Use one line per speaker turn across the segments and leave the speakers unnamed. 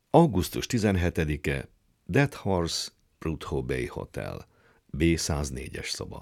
Augusztus 17-e, Dead Horse, Prudhoe Bay Hotel, B104-es szoba.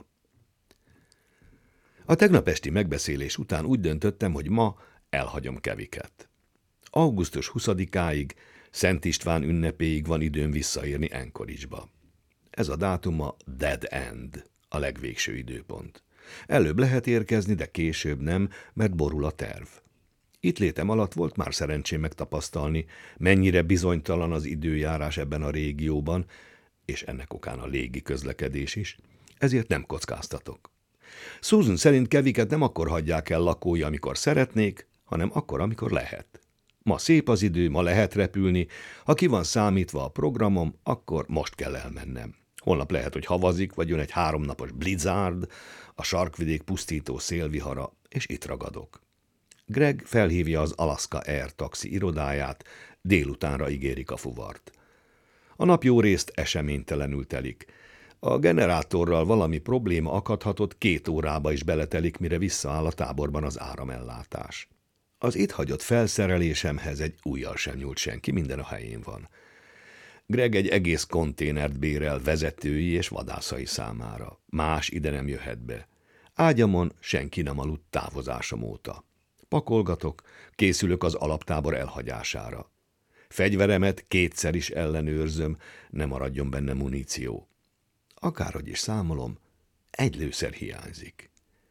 A tegnap esti megbeszélés után úgy döntöttem, hogy ma elhagyom Keviket. Augusztus 20-áig, Szent István ünnepéig van időm visszaérni Anchorage-ba. Ez a dátum a Dead End, a legvégső időpont. Előbb lehet érkezni, de később nem, mert borul a terv. Itt létem alatt volt már szerencsém megtapasztalni, mennyire bizonytalan az időjárás ebben a régióban, és ennek okán a légi közlekedés is, ezért nem kockáztatok. Susan szerint Keviket nem akkor hagyják el lakói, amikor szeretnék, hanem akkor, amikor lehet. Ma szép az idő, ma lehet repülni, ha ki van számítva a programom, akkor most kell elmennem. Holnap lehet, hogy havazik, vagy jön egy 3 napos blizzard, a sarkvidék pusztító szélvihara, és itt ragadok. Greg felhívja az Alaska Air taxi irodáját, délutánra ígérik a fuvart. A nap jó részt eseménytelenül telik. A generátorral valami probléma akadhatott, 2 órába is beletelik, mire visszaáll a táborban az áramellátás. Az itt hagyott felszerelésemhez egy ujjal sem nyúlt senki, minden a helyén van. Greg egy egész konténert bérel vezetői és vadászai számára. Más ide nem jöhet be. Ágyamon senki nem aludt távozásom óta. Pakolgatok, készülök az alaptábor elhagyására. Fegyveremet 2-szer is ellenőrzöm, ne maradjon benne muníció. Akárhogy is számolom, 1 lőszer hiányzik.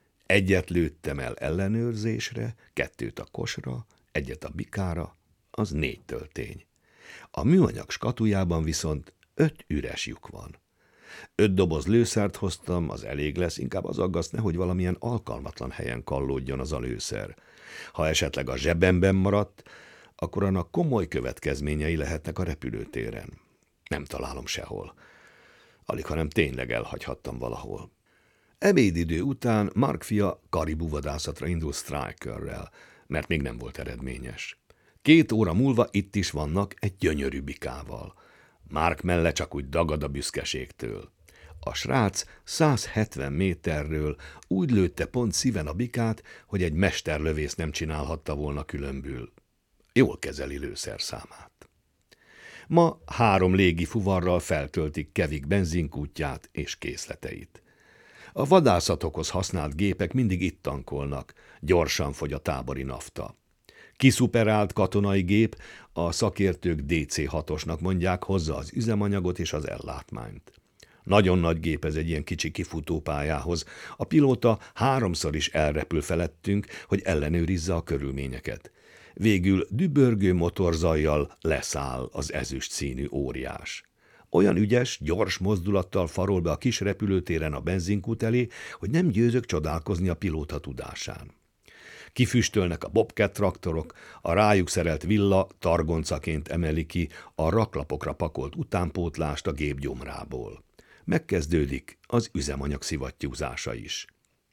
1 lőttem el ellenőrzésre, 2 a kosra, 1 a bikára, az 4 töltény. A műanyag skatujában viszont 5 üres lyuk van. 5 doboz lőszert hoztam, az elég lesz, inkább az aggaszt, nehogy valamilyen alkalmatlan helyen kallódjon az a lőszer. Ha esetleg a zsebemben maradt, akkor annak komoly következményei lehetnek a repülőtéren. Nem találom sehol. Alighanem tényleg elhagyhattam valahol. Ebédidő után Mark fia karibuvadászatra indul Strikerrel, mert még nem volt eredményes. 2 óra múlva itt is vannak egy gyönyörű bikával. Mark melle csak úgy dagad a büszkeségtől. A srác 170 méterről úgy lőtte pont szíven a bikát, hogy egy mesterlövész nem csinálhatta volna különbül. Jól kezeli lőszerszámát. Ma 3 légi fuvarral feltöltik Kevik benzinkútját és készleteit. A vadászatokhoz használt gépek mindig itt tankolnak, gyorsan fogy a tábori nafta. Kiszuperált katonai gép, a szakértők DC-6-osnak mondják, hozza az üzemanyagot és az ellátmányt. Nagyon nagy gép ez egy ilyen kicsi kifutópályához. A pilóta 3-szor is elrepül felettünk, hogy ellenőrizze a körülményeket. Végül dübörgő motorzajjal leszáll az ezüst színű óriás. Olyan ügyes, gyors mozdulattal farol be a kis repülőtéren a benzinkút elé, hogy nem győzök csodálkozni a pilóta tudásán. Kifüstölnek a Bobcat traktorok, a rájuk szerelt villa targoncaként emeli ki a raklapokra pakolt utánpótlást a gép gyomrából. Megkezdődik az üzemanyag szivattyúzása is.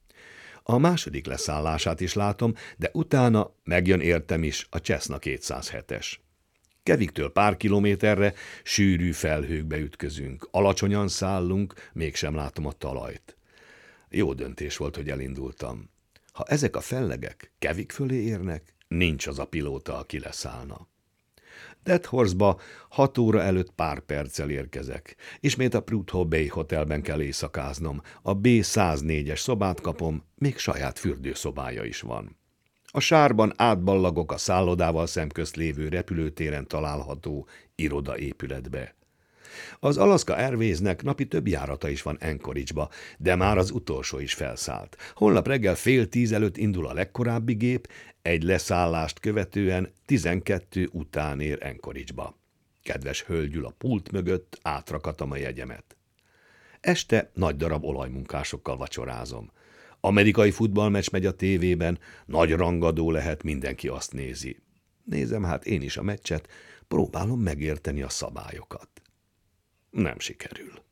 A második leszállását is látom, de utána megjön értem is a Cessna 207-es. Keviktől pár kilométerre sűrű felhőkbe ütközünk, alacsonyan szállunk, mégsem látom a talajt. Jó döntés volt, hogy elindultam. Ha ezek a fellegek Kevik fölé érnek, nincs az a pilóta, aki leszállna. Dead Horse-ba 6 óra előtt pár perccel érkezek. Ismét a Prudhoe Bay Hotelben kell éjszakáznom. A B104-es szobát kapom, még saját fürdőszobája is van. A sárban átballagok a szállodával szemközt lévő repülőtéren található irodaépületbe. Az Alaska Airwaysnek napi több járata is van Anchorage-ba, de már az utolsó is felszállt. Holnap reggel 9:30 előtt indul a legkorábbi gép, egy leszállást követően 12 után ér Anchorage-ba. Kedves hölgy ül a pult mögött, átrakatom a jegyemet. Este nagy darab olajmunkásokkal vacsorázom. Amerikai futballmeccs megy a tévében, nagy rangadó lehet, mindenki azt nézi. Nézem hát én is a meccset, próbálom megérteni a szabályokat. Nem sikerül.